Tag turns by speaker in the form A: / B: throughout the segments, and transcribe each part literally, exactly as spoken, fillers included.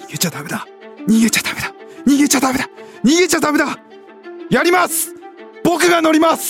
A: 逃げちゃダメだ逃げちゃダメだ逃げちゃダメだ逃げちゃダメだやります。僕が乗ります。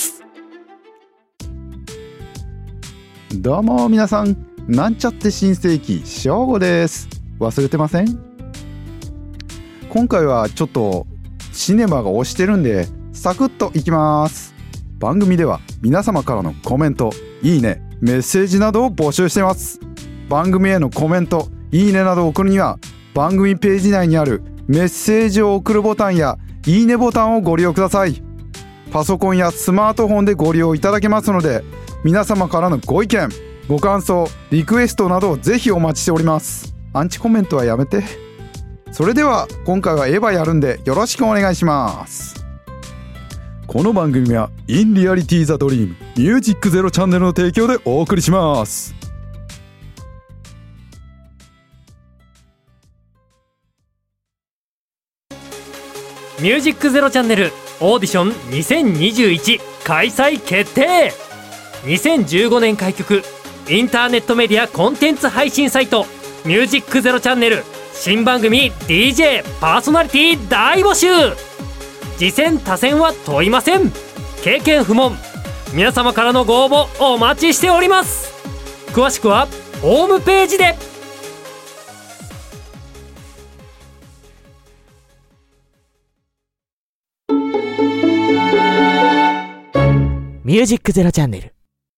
A: どうも皆さん、なんちゃって新世紀しょうごです。忘れてません？今回はちょっとシネマが押してるんでサクッといきます。番組では皆様からのコメント、いいね、メッセージなどを募集しています。番組へのコメント、いいねなどを送るには番組ページ内にあるメッセージを送るボタンやいいねボタンをご利用ください。パソコンやスマートフォンでご利用いただけますので、皆様からのご意見、ご感想、リクエストなどをぜひお待ちしております。アンチコメントはやめて。それでは今回はエヴァやるんでよろしくお願いします。この番組は In Reality the Dream ミュージックゼロチャンネルの提供でお送りします。
B: ミュージックゼロチャンネルオーディションにせんにじゅういち開催決定。にせんじゅうごねん開局、インターネットメディアコンテンツ配信サイトミュージックゼロチャンネル新番組 ディージェー パーソナリティ大募集。次戦他戦は問いません。経験不問。皆様からのご応募お待ちしております。詳しくはホームページで。
C: ミュージックゼロチャンネル。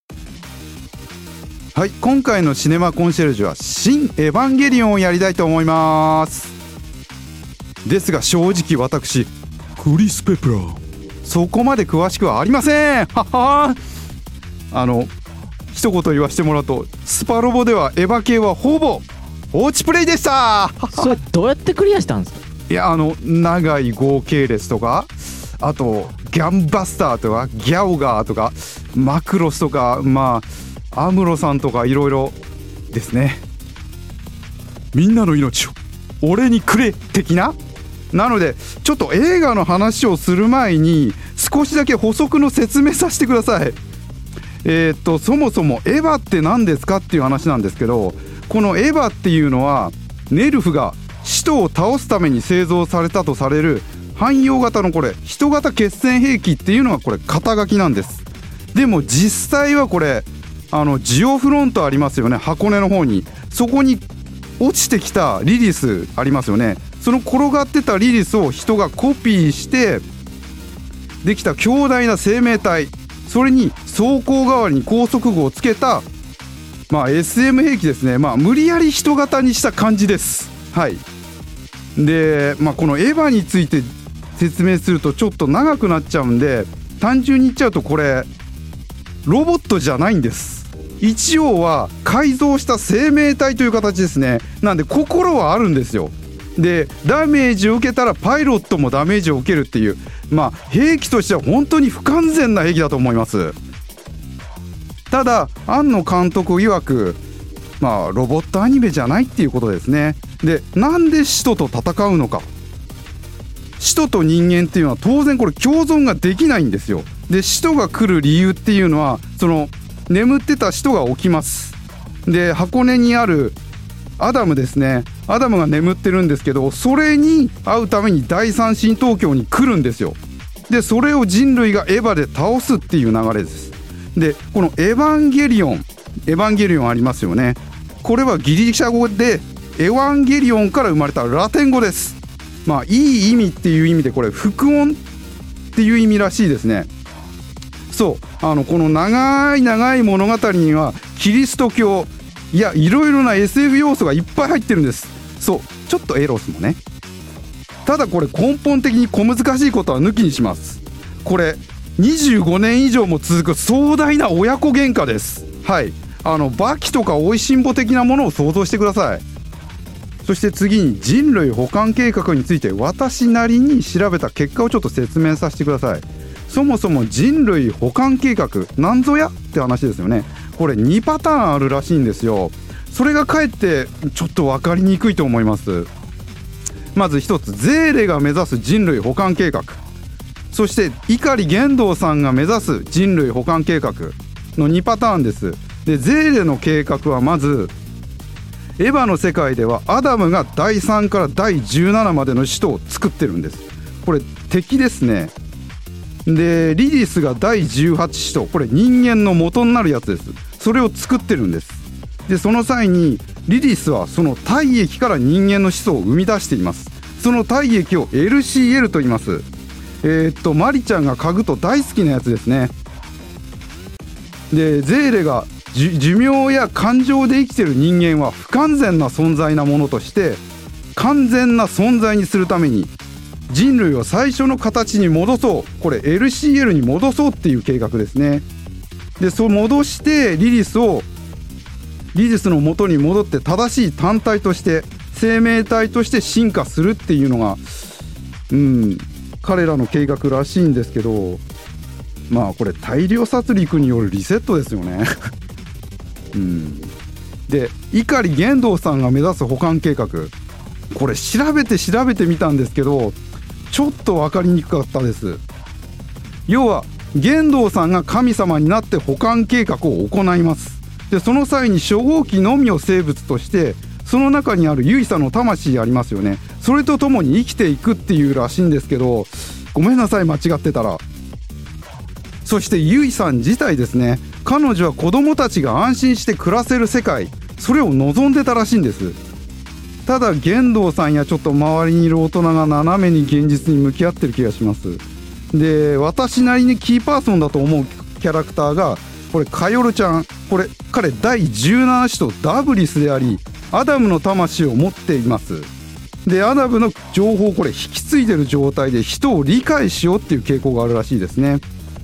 A: はい、今回のシネマコンシェルジュは新エヴァンゲリオンをやりたいと思います。ですが正直私クリス・ペプラーそこまで詳しくはありません。ははあの一言言わせてもらうと、スパロボではエヴァ系はほぼ放置プレイでした。
C: それどうやってクリアしたんですか？
A: いや、あの長い合計列とか、あとギャンバスターとかギャオガーとかマクロスとか、まあアムロさんとかいろいろですね。みんなの命を俺にくれ的な。なのでちょっと映画の話をする前に少しだけ補足の説明させてください。えー、っとそもそもエヴァって何ですかっていう話なんですけど、このエヴァっていうのはネルフが使徒を倒すために製造されたとされる汎用型のこれ人型決戦兵器っていうのがこれ肩書きなんです。でも実際はこれあのジオフロントありますよね、箱根の方に。そこに落ちてきたリリスありますよね。その転がってたリリスを人がコピーしてできた強大な生命体、それに装甲代わりに高速具をつけた、まあ エスエム 兵器ですね。まあ無理やり人型にした感じです。はい。で、まあこのエヴァについて説明するとちょっと長くなっちゃうんで、単純に言っちゃうとこれロボットじゃないんです。一応は改造した生命体という形ですね。なんで心はあるんですよ。でダメージを受けたらパイロットもダメージを受けるっていう、まあ兵器としては本当に不完全な兵器だと思います。ただ庵野監督曰く、まあロボットアニメじゃないっていうことですね。でなんで使徒と戦うのか。使徒と人間っていうのは当然これ共存ができないんですよ。で使徒が来る理由っていうのは、その眠ってた使徒が起きます。で箱根にあるアダムですね、アダムが眠ってるんですけど、それに会うために第三神東京に来るんですよ。でそれを人類がエヴァで倒すっていう流れです。でこのエヴァンゲリオンエヴァンゲリオンありますよね。これはギリシャ語でエヴァンゲリオンから生まれたラテン語です。まあいい意味っていう意味でこれ副音っていう意味らしいですね。そうあのこの長い長い物語にはキリスト教、いやいろいろな エスエフ 要素がいっぱい入ってるんです。そうちょっとエロスもね。ただこれ根本的に小難しいことは抜きにします。これにじゅうごねん以上も続く壮大な親子喧嘩です。はい、あのバキとかおいしんぼ的なものを想像してください。そして次に人類補完計画について私なりに調べた結果をちょっと説明させてください。そもそも人類補完計画なんぞやって話ですよね。これにパターンあるらしいんですよ。それがかえってちょっと分かりにくいと思います。まず一つ、ゼーレが目指す人類補完計画、そして碇玄道さんが目指す人類補完計画のにパターンです。でゼーレの計画はまずエヴァの世界ではアダムがだいさんからだいじゅうななまでの使徒を作ってるんです。これ敵ですね。でリリスがだいじゅうはち使徒、これ人間の元になるやつです。それを作ってるんです。でその際にリリスはその体液から人間の始祖を生み出しています。その体液を エルシーエル と言います。えー、っとマリちゃんが嗅ぐと大好きなやつですね。でゼーレが寿命や感情で生きている人間は不完全な存在なものとして完全な存在にするために人類を最初の形に戻そう、これ エルシーエル に戻そうっていう計画ですね。でそう戻してリリスをリリスの元に戻って正しい単体として生命体として進化するっていうのがうん彼らの計画らしいんですけど、まあこれ大量殺戮によるリセットですよねうん、で碇玄道さんが目指す補完計画、これ調べて調べてみたんですけどちょっと分かりにくかったです。要は玄道さんが神様になって補完計画を行います。でその際に初号機のみを生物としてその中にあるユイさんの魂ありますよね、それとともに生きていくっていうらしいんですけど、ごめんなさい間違ってたら。そしてユイさん自体ですね、彼女は子供たちが安心して暮らせる世界、それを望んでたらしいんです。ただ玄道さんやちょっと周りにいる大人が斜めに現実に向き合ってる気がします。で私なりにキーパーソンだと思うキャラクターがこれカヨルちゃん、これ彼だいじゅうなな使徒ダブリスでありアダムの魂を持っています。でアダムの情報をこれ引き継いでる状態で人を理解しようっていう傾向があるらしいですね。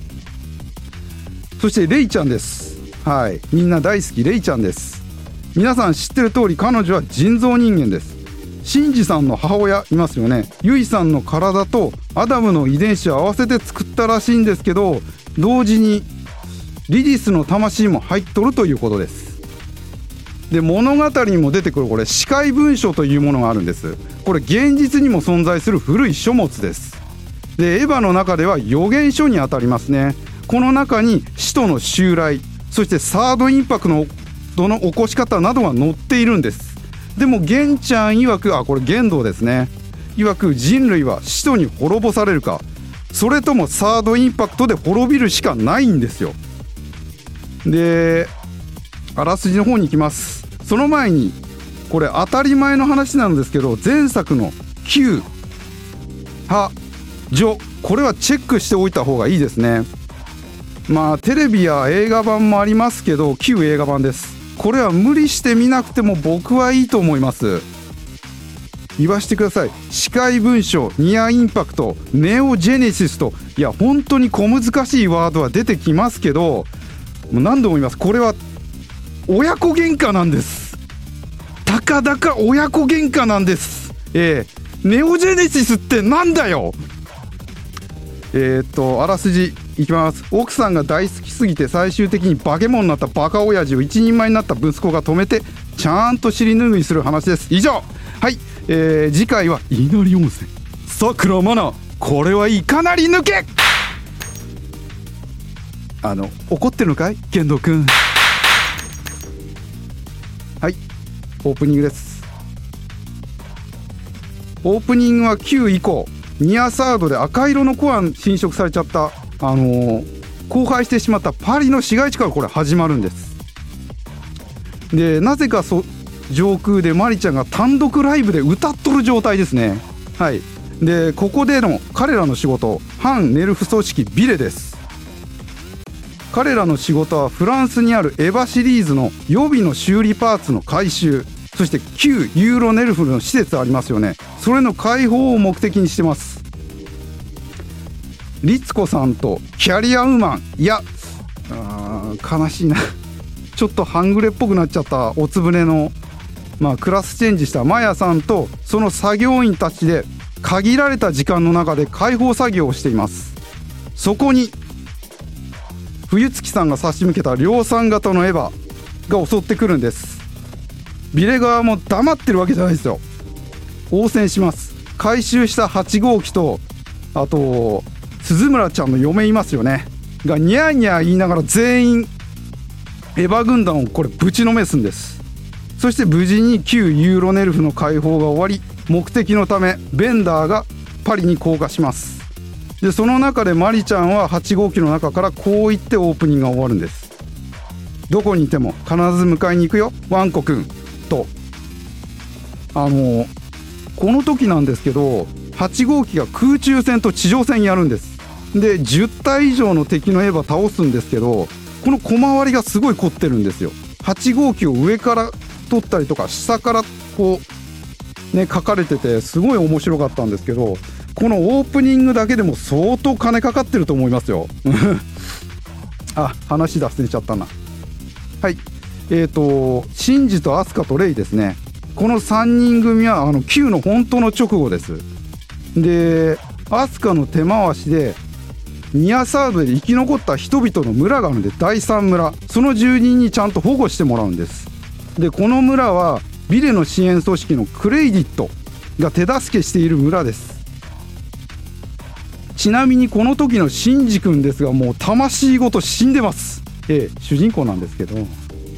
A: そしてレイちゃんです。はい、みんな大好きレイちゃんです。皆さん知ってる通り彼女は人造人間です。シンジさんの母親いますよね、ユイさんの体とアダムの遺伝子を合わせて作ったらしいんですけど、同時にリリスの魂も入っとるということです。で物語にも出てくるこれ司会文書というものがあるんです。これ現実にも存在する古い書物です。でエヴァの中では予言書にあたりますね。この中に使徒の襲来、そしてサードインパクトのの起こし方などが載っているんです。でも玄ちゃん曰く、あこれ玄道ですね、曰く人類は使徒に滅ぼされるかそれともサードインパクトで滅びるしかないんですよ。であらすじの方に行きます。その前にこれ当たり前の話なんですけど、前作の旧派序、これはチェックしておいた方がいいですね。まあテレビや映画版もありますけど旧映画版です。これは無理して見なくても僕はいいと思います。言わしてください。司会文書、ニアインパクト、ネオジェネシスと、いや本当に小難しいワードは出てきますけど、もう何度も言います、これは親子喧嘩なんです。たかだか親子喧嘩なんです。えー、ネオジェネシスってなんだよ。えー、っとあらすじいきます。奥さんが大好きすぎて最終的に化け物になったバカ親父を一人前になった息子が止めてちゃんと尻拭いする話です。以上。はい、えー、次回は稲荷温泉、さくらまな、これはいかなり抜け。あの怒ってるのかい剣道くん。はい、オープニングです。オープニングはきゅう以降ニアサードで赤色のコア侵食されちゃったあのー、荒廃してしまったパリの市街地からこれ始まるんです。でなぜかそ上空でマリちゃんが単独ライブで歌っとる状態ですね。はい、でここでの彼らの仕事、反ネルフ組織ビレです。彼らの仕事はフランスにあるエヴァシリーズの予備の修理パーツの回収、そして旧ユーロネルフの施設ありますよね、それの開放を目的にしてます。律子さんとキャリアウーマン、いやあ悲しいなちょっと半グレっぽくなっちゃったおつぶねの、まあ、クラスチェンジしたマヤさんとその作業員たちで限られた時間の中で開放作業をしています。そこに冬月さんが差し向けた量産型のエヴァが襲ってくるんです。ビレ側も黙ってるわけじゃないですよ。応戦します。回収したはち号機とあと鈴村ちゃんの嫁いますよねがニャーニャー言いながら全員エヴァ軍団をこれぶちのめすんです。 そして無事に旧ユーロネルフの解放が終わり、目的のためベンダーがパリに降下します。でその中でマリちゃんははち号機の中からこう言ってオープニングが終わるんです。どこにいても必ず迎えに行くよワンコくんと。あのこの時なんですけど、はち号機が空中戦と地上戦やるんです。でじゅったい以上の敵のエヴァ倒すんですけど、この小回りがすごい凝ってるんですよ。はち号機を上から撮ったりとか下からこうね書かれててすごい面白かったんですけど、このオープニングだけでも相当金かかってると思いますよあ、話脱線しちゃったな。はい、えーとシンジとアスカとレイですね。このさんにん組はあのQの本当の直後です。でアスカの手回しでニアサードで生き残った人々の村があるんで、だいさん村、その住人にちゃんと保護してもらうんです。でこの村はビレの支援組織のクレイディットが手助けしている村です。ちなみにこの時のシンジ君ですが、もう魂ごと死んでます。ええ、主人公なんですけど、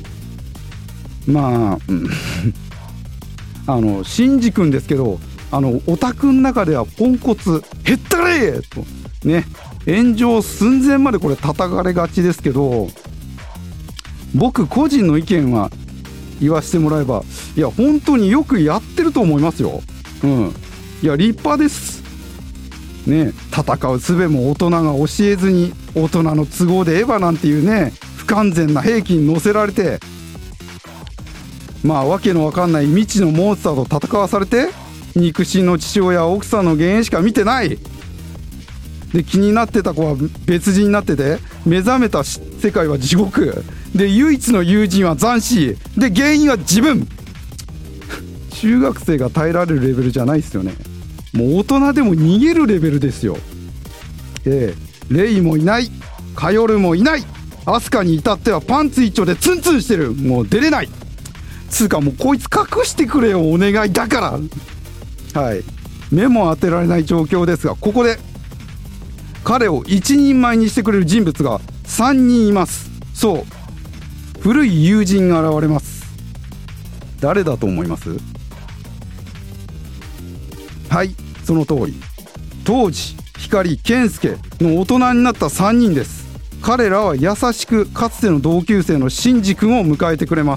A: まあ、うん、あのシンジ君ですけど、あのオタクの中ではポンコツへったれーとね、炎上寸前までこれ叩かれがちですけど、僕個人の意見は言わせてもらえば、いや本当によくやってると思いますよ。うん、いや立派ですね。戦う術も大人が教えずに、大人の都合でエヴァなんていうね不完全な兵器に乗せられて、まあわけのわかんない未知のモンスターと戦わされて、肉親の父親は奥さんの幻影しか見てない。で気になってた子は別人になってて、目覚めた世界は地獄で、唯一の友人は斬新で、原因は自分中学生が耐えられるレベルじゃないですよね。もう大人でも逃げるレベルですよ。ええ、レイもいない、カヨルもいない、アスカに至ってはパンツ一丁でツンツンしてる。もう出れない。つうかもうこいつ隠してくれよお願いだから。はい、目も当てられない状況ですが、ここで彼を一人前にしてくれる人物がさんにんいます。そう、古い友人が現れます。誰だと思います？はい、その通り、当時光健介の大人になったさんにんです。彼らは優しくかつての同級生のシンジ君を迎えてくれます。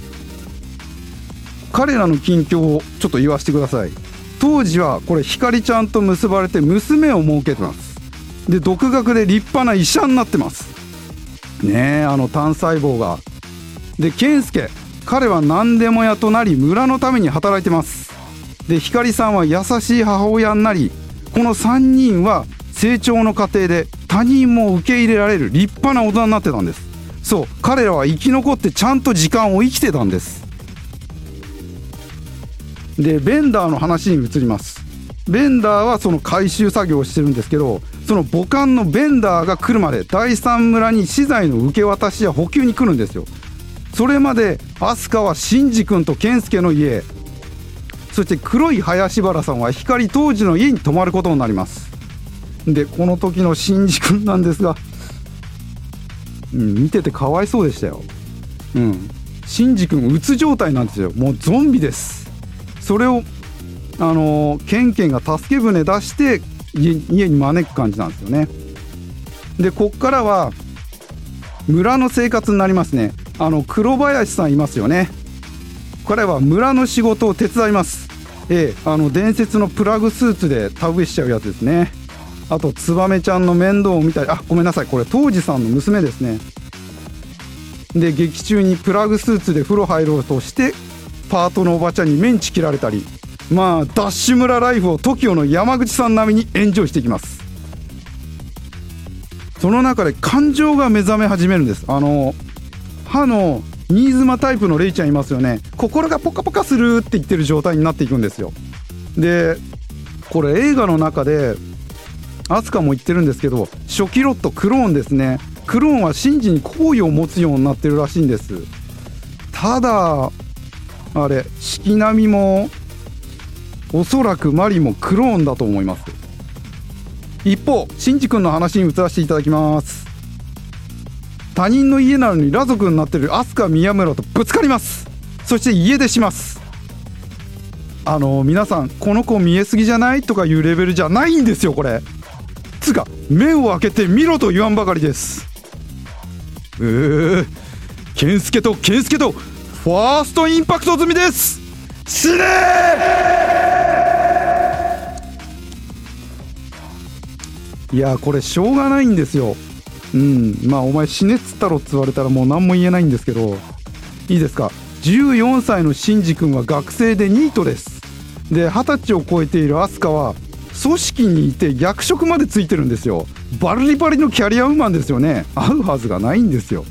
A: 彼らの近況をちょっと言わせてください。当時はこれ光ちゃんと結ばれて娘を設けてます。で独学で立派な医者になってますねえ、あの単細胞が。で健介、彼は何でも屋となり村のために働いてます。で光さんは優しい母親になり、このさんにんは成長の過程で他人も受け入れられる立派な大人になってたんです。そう、彼らは生き残ってちゃんと時間を生きてたんです。でベンダーの話に移ります。ベンダーはその回収作業をしてるんですけど、その母艦のベンダーが来るまでだいさん村に資材の受け渡しや補給に来るんですよ。それまでアスカはシンジ君とケンスケの家、そして黒い林原さんは光当時の家に泊まることになります。でこの時のシンジ君なんですが、うん、見ててかわいそうでしたよ。うん、シンジ君うつ状態なんですよ。もうゾンビです。それをあのケンケンが助け舟出して家, 家に招く感じなんですよね。でこっからは村の生活になりますね。あの黒林さんいますよね。彼は村の仕事を手伝います。ええ、あの伝説のプラグスーツで田植えしちゃうやつですね。あとツバメちゃんの面倒を見たり、あ、ごめんなさい、これ当時さんの娘ですね。で劇中にプラグスーツで風呂入ろうとしてパートのおばちゃんにメンチ切られたり、まあダッシュ村ライフを トキオ の山口さん並みにエンジョイしていきます。その中で感情が目覚め始めるんです。あの歯の新妻タイプのレイちゃんいますよね。心がポカポカするって言ってる状態になっていくんですよ。でこれ映画の中でアスカも言ってるんですけど、初期ロットクローンですね。クローンはシンジに好意を持つようになってるらしいんです。ただあれ四季並みもおそらくマリもクローンだと思います。一方シンジ君の話に移らせていただきます。他人の家なのに裸族になってるアスカ宮村とぶつかります。 そして家出します。あの皆さん、この子見えすぎじゃないとかいうレベルじゃないんですよこれ。つか目を開けて見ろと言わんばかりです。うー、健介と健介とファーストインパクト済みです。死ねー。いやこれしょうがないんですよ。うんまあお前死ねっつったろっつ言われたらもう何も言えないんですけど、いいですか。じゅうよんさいのシンジ君は学生でニートです。ではたちを超えているアスカは組織にいて役職までついてるんですよ。バリバリのキャリアウーマンですよね。会うはずがないんですよ。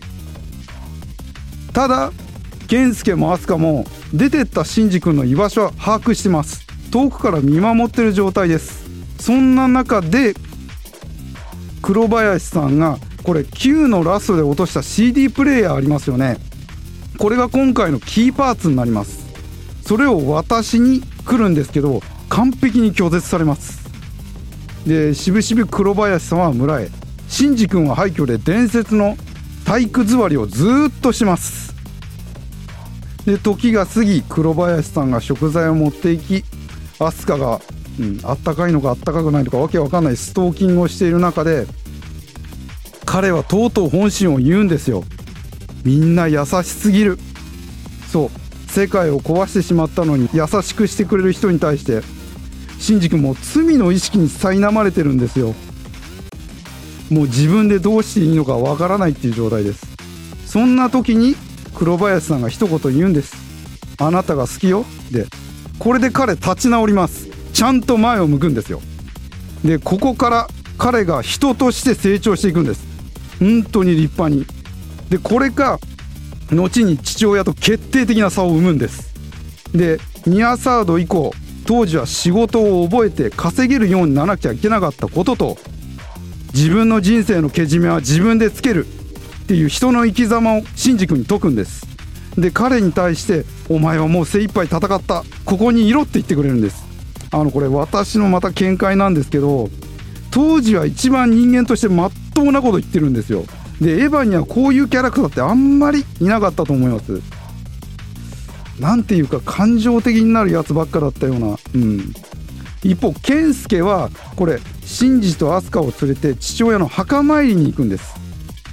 A: ただ健介もアスカも出てったシンジ君の居場所は把握してます。遠くから見守ってる状態です。そんな中で黒林さんがこれきゅうのラストで落とした シーディー プレイヤーありますよね。これが今回のキーパーツになります。それを渡しに来るんですけど完璧に拒絶されます。でしぶしぶ黒林さんは村へ、シンジ君は廃墟で伝説の体育座りをずーっとします。で時が過ぎ黒林さんが食材を持っていき、アスカが、うん、あったかいのかあったかくないのかわけわかんないストーキングをしている中で、彼はとうとう本心を言うんですよ。みんな優しすぎる。そう世界を壊してしまったのに優しくしてくれる人に対してシンジ君も罪の意識に苛まれてるんですよ。もう自分でどうしていいのかわからないっていう状態です。そんな時に黒林さんが一言言うんです。あなたが好きよ。でこれで彼立ち直ります。ちゃんと前を向くんですよ。でここから彼が人として成長していくんです。本当に立派に。でこれが後に父親と決定的な差を生むんです。でニアサード以降当時は仕事を覚えて稼げるようにならなきゃいけなかったことと、自分の人生のけじめは自分でつけるっていう人の生き様をシンジ君に説くんです。で彼に対してお前はもう精一杯戦った、ここにいろって言ってくれるんです。あのこれ私のまた見解なんですけど、当時は一番人間としてまっとうなこと言ってるんですよ。でエヴァにはこういうキャラクターってあんまりいなかったと思います。なんていうか感情的になるやつばっかだったような、うん、一方健介はこれシンジとアスカを連れて父親の墓参りに行くんです。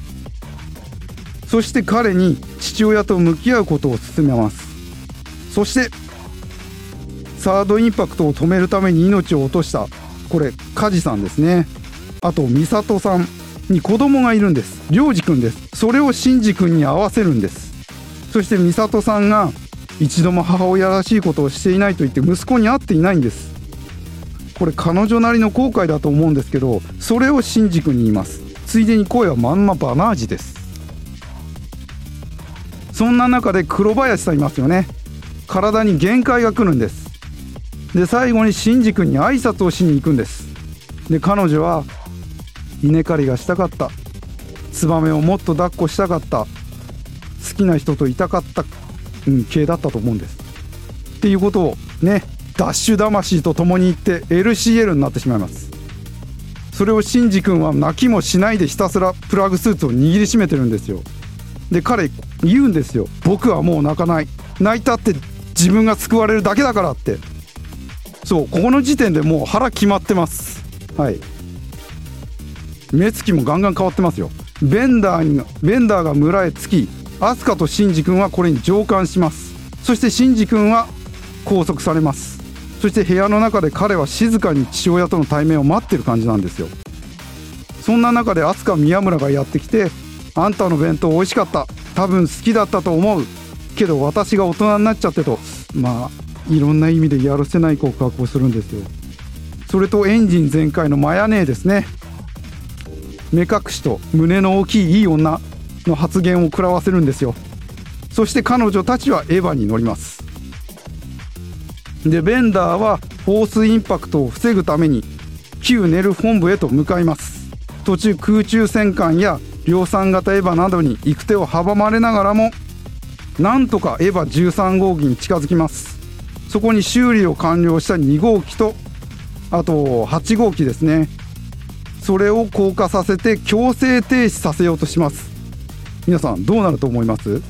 A: そして彼に父親と向き合うことを勧めます。そしてサードインパクトを止めるために命を落としたこれ梶さんですね。あと美里さんに子供がいるんです。良二くんです。それをシンジ君に合わせるんです。そして美里さんが一度も母親らしいことをしていないと言って息子に会っていないんです。これ彼女なりの後悔だと思うんですけど、それをシンジ君に言います。ついでに声はまんまバナージです。そんな中で黒林さんいますよね。体に限界が来るんです。で最後にシンジ君に挨拶をしに行くんです。で彼女は稲刈りがしたかった、ツバメをもっと抱っこしたかった、好きな人といたかった、うん、系だったと思うんですっていうことをね、ダッシュ魂と共に言って エルシーエル になってしまいます。それをシンジ君は泣きもしないでひたすらプラグスーツを握りしめてるんですよ。で彼言うんですよ。僕はもう泣かない、泣いたって自分が救われるだけだからって。そうここの時点でもう腹決まってます。はい、目つきもガンガン変わってますよ。ベンダーにベンダーが村へ着き、アスカとシンジ君はこれに乗艦します。そしてシンジ君は拘束されます。そして部屋の中で彼は静かに父親との対面を待ってる感じなんですよ。そんな中でアスカ宮村がやってきて、あんたの弁当美味しかった、多分好きだったと思うけど私が大人になっちゃってと、まあいろんな意味でやるせない告白をするんですよ。それとエンジン全開のマヤネーですね。目隠しと胸の大きいいい女の発言を食らわせるんですよ。そして彼女たちはエヴァに乗ります。でベンダーはフォースインパクトを防ぐために旧ネル本部へと向かいます。途中空中戦艦や量産型エヴァなどに行く手を阻まれながらもなんとかエヴァじゅうさん号機に近づきます。そこに修理を完了したに号機とあとはち号機ですね、それを降下させて強制停止させようとします。皆さんどうなると思います？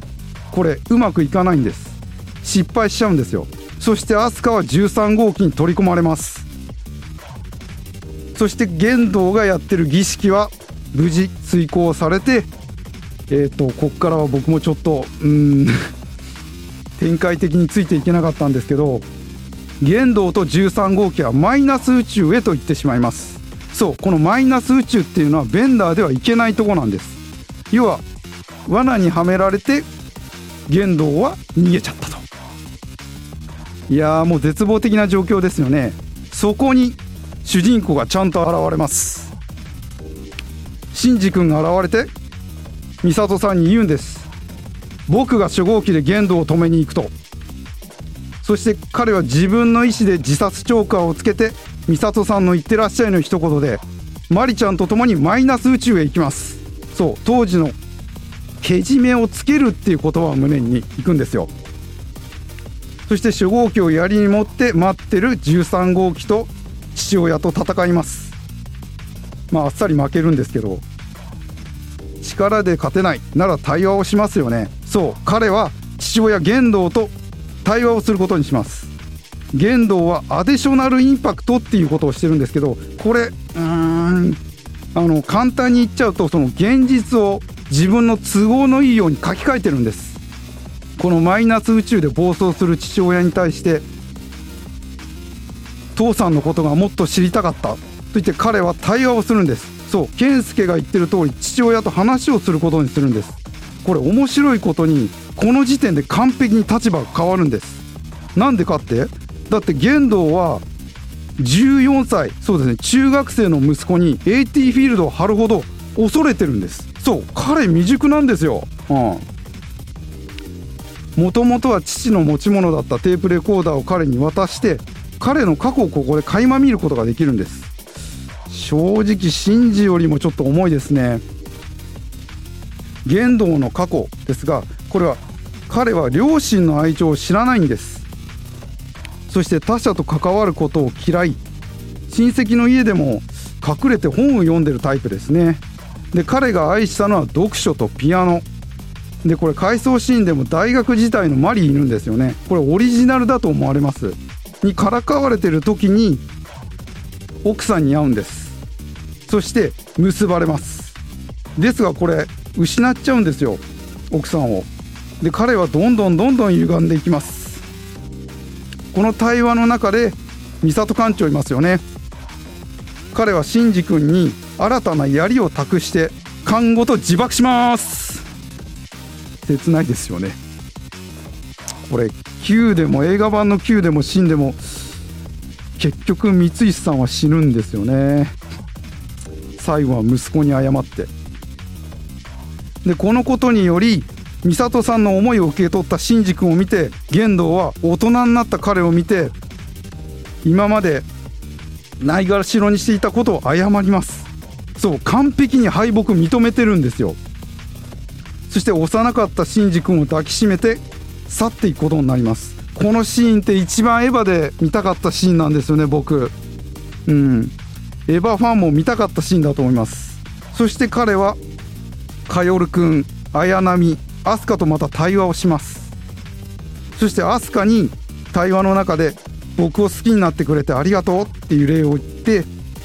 A: これうまくいかないんです。失敗しちゃうんですよ。そしてアスカはじゅうさん号機に取り込まれます。そして玄道がやってる儀式は無事遂行されて、えーとこっからは僕もちょっとうーん展開的についていけなかったんですけど、玄道とじゅうさん号機はマイナス宇宙へと行ってしまいます。そう、このマイナス宇宙っていうのはベンダーでは行けないとこなんです。要は罠にはめられて玄道は逃げちゃったと。いやーもう絶望的な状況ですよね。そこに主人公がちゃんと現れます。シンジ君が現れてミサトさんに言うんです。僕が初号機で玄道を止めに行くと。そして彼は自分の意思で自殺チョーカーをつけてミサトさんの言ってらっしゃいの一言でマリちゃんと共にマイナス宇宙へ行きます。そう、当時のけじめをつけるっていう言葉を胸に行くんですよ。そして初号機を槍に持って待ってるじゅうさん号機と父親と戦います。まああっさり負けるんですけど、力で勝てないなら対話をしますよね。そう、彼は父親玄道と対話をすることにします。玄道はアディショナルインパクトっていうことをしてるんですけど、これうーんあの簡単に言っちゃうと、その現実を自分の都合のいいように書き換えてるんです。このマイナス宇宙で暴走する父親に対して、父さんのことがもっと知りたかったと言って彼は対話をするんです。そう、健介が言ってる通り父親と話をすることにするんです。これ面白いことにこの時点で完璧に立場が変わるんです。なんでかって、だって玄道はじゅうよんさい、そうですね、中学生の息子に エーティー フィールドを張るほど恐れてるんです。そう、彼未熟なんですよ。もともとは父の持ち物だったテープレコーダーを彼に渡して彼の過去をここで垣間見ることができるんです。正直シンジよりもちょっと重いですね。玄道の過去ですが、これは彼は両親の愛情を知らないんです。そして他者と関わることを嫌い、親戚の家でも隠れて本を読んでるタイプですね。で、彼が愛したのは読書とピアノで、これ回想シーンでも大学時代のマリーいるんですよね。これオリジナルだと思われますにからかわれてる時に奥さんに会うんです。そして結ばれます。ですがこれ失っちゃうんですよ、奥さんを。で、彼はどんどんどんどん歪んでいきます。この対話の中でミサト艦長いますよね。彼はシンジ君に新たな槍を託して艦ごと自爆します。切ないですよね。これきゅうでも映画版のきゅうでもシンでも結局三石さんは死ぬんですよね。最後は息子に謝って。で、このことによりミサトさんの思いを受け取ったシンジ君を見て、玄道は大人になった彼を見て今までないがしろにしていたことを謝ります。そう、完璧に敗北認めてるんですよ。そして幼かったシンジ君を抱きしめて去っていくことになります。このシーンって一番エヴァで見たかったシーンなんですよね、僕。うんエヴァファンも見たかったシーンだと思います。そして彼はカヨルくん、綾波、アスカとまた対話をします。そしてアスカに対話の中で僕を好きになってくれてありがとうっていう礼を言って、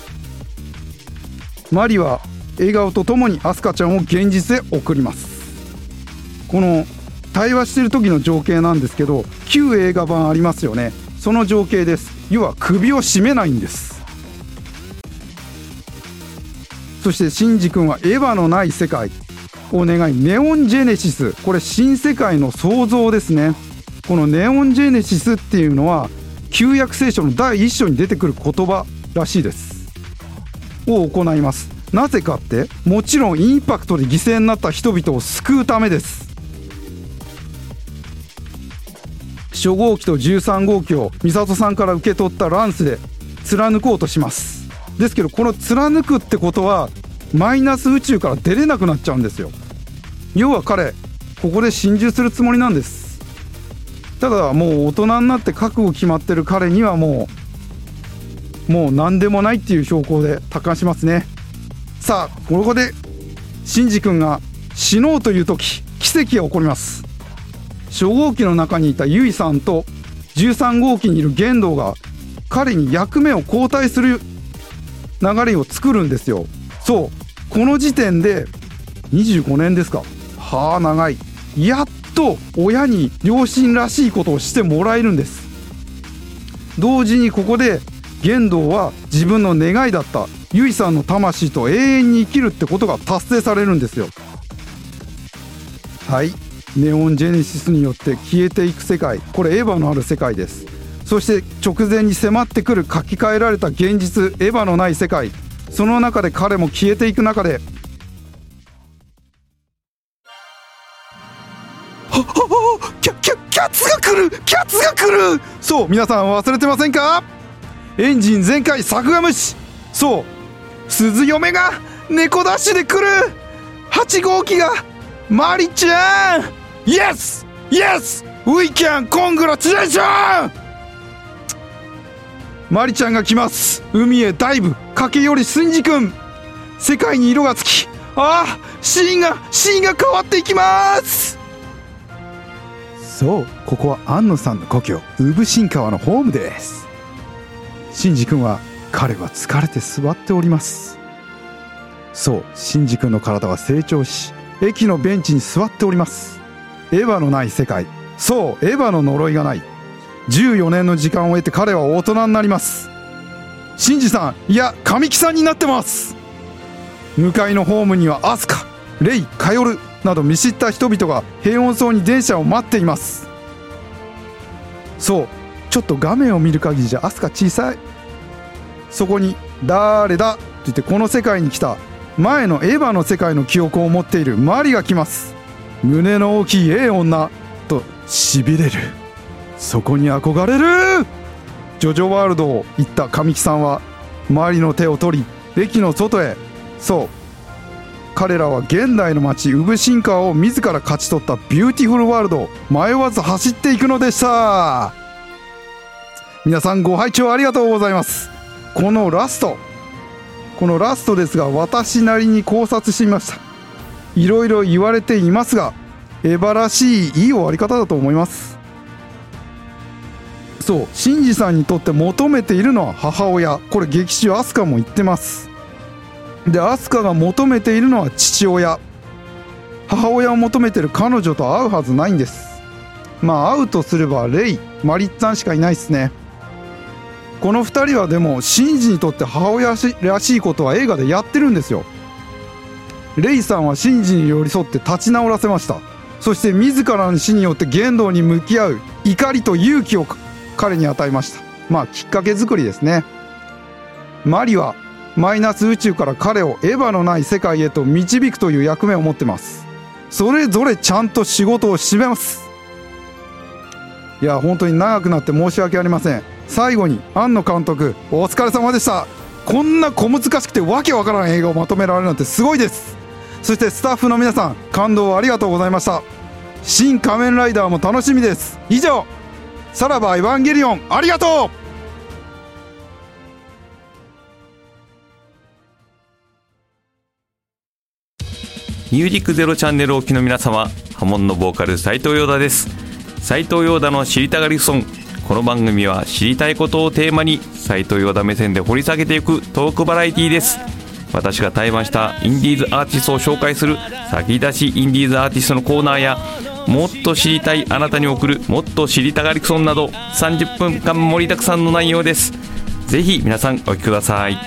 A: マリは笑顔とともにアスカちゃんを現実へ送ります。この対話してる時の情景なんですけど、旧映画版ありますよね。その情景です。要は首を絞めないんです。そしてシンジ君はエヴァのない世界を願い、ネオンジェネシス、これ新世界の創造ですね。このネオンジェネシスっていうのは旧約聖書の第一章に出てくる言葉らしいですを行います。なぜかって、もちろんインパクトで犠牲になった人々を救うためです。初号機とじゅうさん号機をミサトさんから受け取ったランスで貫こうとします。ですけど、この貫くってことはマイナス宇宙から出れなくなっちゃうんですよ。要は彼ここで心中するつもりなんです。ただもう大人になって覚悟決まってる彼にはもうもう何でもないっていう標高で達観しますね。さあ、ここでシンジ君が死のうという時、奇跡が起こります。 初号機の中にいたユイさんとじゅうさん号機にいる玄道が彼に役目を交代する流れを作るんですよ。そうこの時点でにじゅうごねんですか。はあ長い。やっと親に両親らしいことをしてもらえるんです。同時にここで玄道は自分の願いだったユイさんの魂と永遠に生きるってことが達成されるんですよ。はい、ネオンジェネシスによって消えていく世界、これエヴァのある世界です。そして直前に迫ってくる書き換えられた現実、エヴァのない世界、その中で彼も消えていく中で、はっはっはキャキャキャッツが来るキャッツが来る。そう皆さん忘れてませんか。エンジン全開作画虫、そう鈴嫁が猫ダッシュで来る。はち号機がマリちゃん、イエスイエスウィキャンコングラチュレーション。マリちゃんが来ます。海へダイブ、駆け寄りシンジ君、世界に色がつき、ああシーンがシーンが変わっていきます。そうここは安野さんの故郷産新川のホームです。シンジ君は彼は疲れて座っております。そうシンジ君の体は成長し駅のベンチに座っております。エヴァのない世界、そうエヴァの呪いがない。じゅうよねんの時間を得て彼は大人になります。シンジさん、いや神木さんになってます。向かいのホームにはアスカ、レイ、カヨルなど見知った人々が平穏そうに電車を待っています。そうちょっと画面を見る限りじゃアスカ小さい。そこに誰だと言ってこの世界に来た前のエヴァの世界の記憶を持っているマリが来ます。胸の大きいええ女としびれる。そこに憧れる。ジョジョワールドを行った神木さんはマリの手を取り駅の外へ。そう彼らは現代の街産新川を自ら勝ち取ったビューティフルワールドを迷わず走っていくのでした。皆さんご拝聴ありがとうございます。このラストこのラストですが私なりに考察してみました。いろいろ言われていますがエヴァらしいいい終わり方だと思います。そうシンジさんにとって求めているのは母親、これ劇中アスカも言ってます。でアスカが求めているのは父親、母親を求めている彼女と会うはずないんです。まあ会うとすればレイ、マリッツァンしかいないですね。このふたりはでもシンジにとって母親らしいことは映画でやってるんですよ。レイさんはシンジに寄り添って立ち直らせました。そして自らの死によって言動に向き合う怒りと勇気を彼に与えました。まあきっかけ作りですね。マリはマイナス宇宙から彼をエヴァのない世界へと導くという役目を持ってます。それぞれちゃんと仕事を締めます。いや本当に長くなって申し訳ありません。最後に庵野監督お疲れ様でした。こんな小難しくてわけわからん映画をまとめられるなんてすごいです。そしてスタッフの皆さん感動ありがとうございました。新仮面ライダーも楽しみです。以上さらばエヴァンゲリオン、ありがとう。
D: ミュージックゼロチャンネルをお聞きの皆様、波紋のボーカル斉藤陽太です。斉藤陽太の知りたがりソング。この番組は知りたいことをテーマに斉藤陽太目線で掘り下げていくトークバラエティです。私が対バンしたインディーズアーティストを紹介する先出しインディーズアーティストのコーナーや、もっと知りたいあなたに送るもっと知りたがりソングなどさんじゅっぷんかん盛りだくさんの内容です。ぜひ皆さんお聞きください。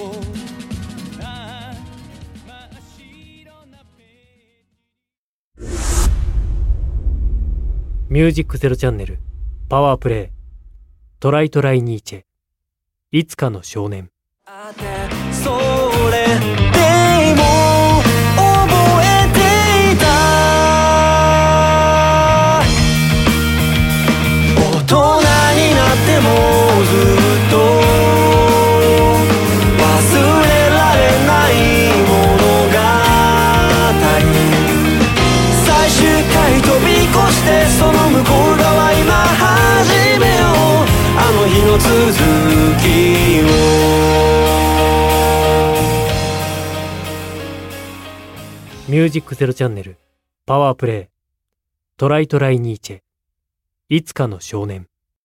B: ミュージックゼロチャンネルパワープレイトライトライニーチェいつかの少年。
E: それでも覚えていた、大人になってもずっと忘れられない物語、最終回飛び越してその向こう側今始めよう、あの日の続きを。
B: ミュージックゼロチャンネルパワープレイトライトライニーチェ、いつかの少年。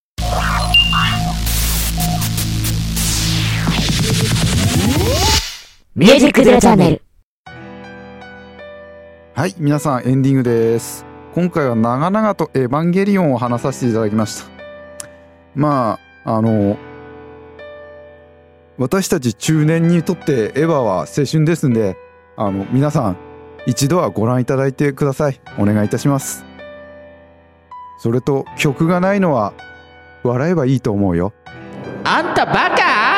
C: ミュージックゼロチャンネル。
A: はい、皆さんエンディングです。今回は長々とエヴァンゲリオンを話させていただきました。まああの私たち中年にとってエヴァは青春ですんで、あの皆さん一度はご覧いただいてください。お願いいたします。それと曲がないのは笑えばいいと思うよ。
C: あんたバカ。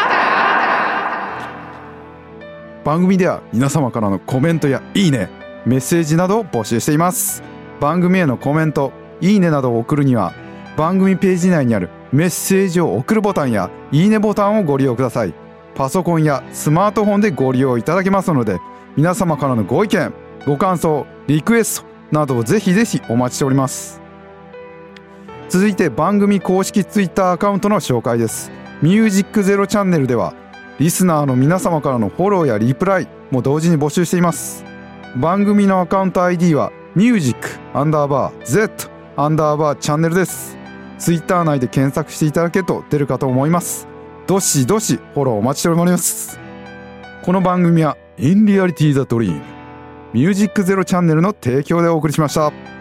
A: 番組では皆様からのコメントやいいね、メッセージなどを募集しています。番組へのコメント、いいねなどを送るには番組ページ内にあるメッセージを送るボタンやいいねボタンをご利用ください。パソコンやスマートフォンでご利用いただけますので、皆様からのご意見、ご感想、リクエストなどをぜひぜひお待ちしております。続いて番組公式ツイッターアカウントの紹介です。ミュージックゼロチャンネルではリスナーの皆様からのフォローやリプライも同時に募集しています。番組のアカウント アイディー はミュージックアンダーバー Z アンダーバーチャンネルです。ツイッター内で検索していただけると出るかと思います。どしどしフォローお待ちしております。この番組は In Reality the Dream ミュージックゼロチャンネルの提供でお送りしました。